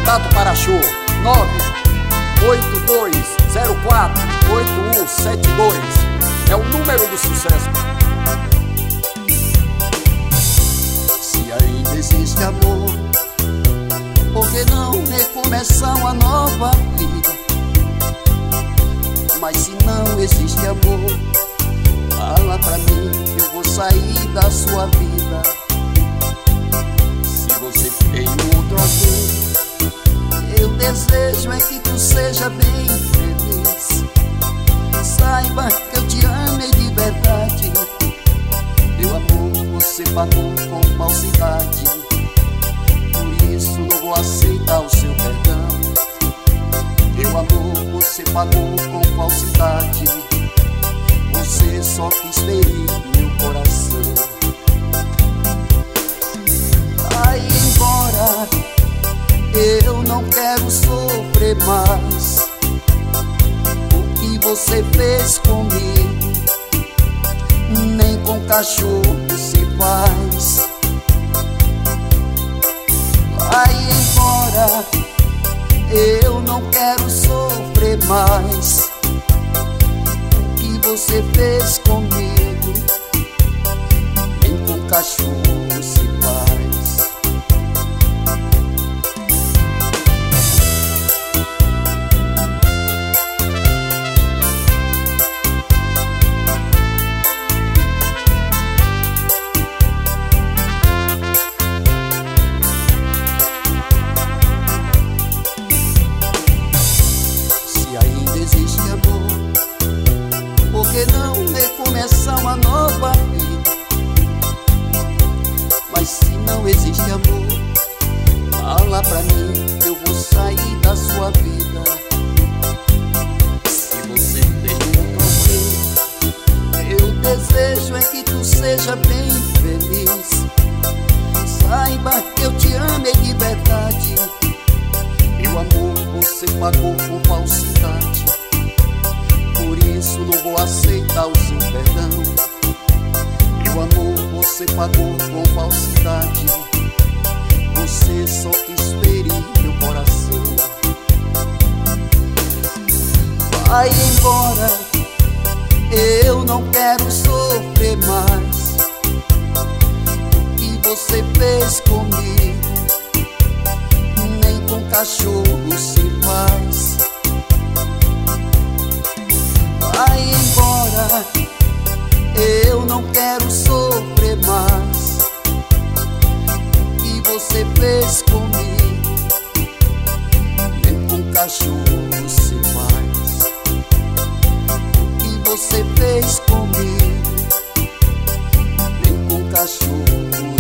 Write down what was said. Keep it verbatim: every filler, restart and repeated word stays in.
Contato para show nove oito dois zero quatro oito um sete dois. É o número do sucesso. Se ainda existe amor, por que não recomeçar uma nova vida? Mas se não existe amor, fala pra mim que eu vou sair da sua vida. Se você tem outro alguém, eu desejo é que tu seja bem feliz. Saiba que eu te amei de verdade. Meu amor, você pagou com falsidade. Por isso não vou aceitar o seu perdão. Meu amor, você pagou com falsidade. Você só quis ferir meu coração. Vai embora, eu não quero sofrer mais. O que você fez comigo, nem com cachorro se faz. Vai embora, eu não quero sofrer mais. O que você fez comigo, nem com cachorro se faz. Existe amor, por que não recomeçar uma nova vida? Mas se não existe amor, fala pra mim que eu vou sair da sua vida. Se você tem um problema, eu desejo é que tu seja bem feliz. Saiba que eu te amei de verdade. Meu amor, você pagou com falsidade. Por isso não vou aceitar o seu perdão. Meu amor, você pagou com falsidade. Você só quis ferir meu coração. Vai embora, eu não quero sofrer mais. O que você fez comigo, nem com cachorro se faz. Vai embora, eu não quero sofrer mais. O que você fez comigo, nem com cachorro se faz. O que você fez comigo, nem com cachorro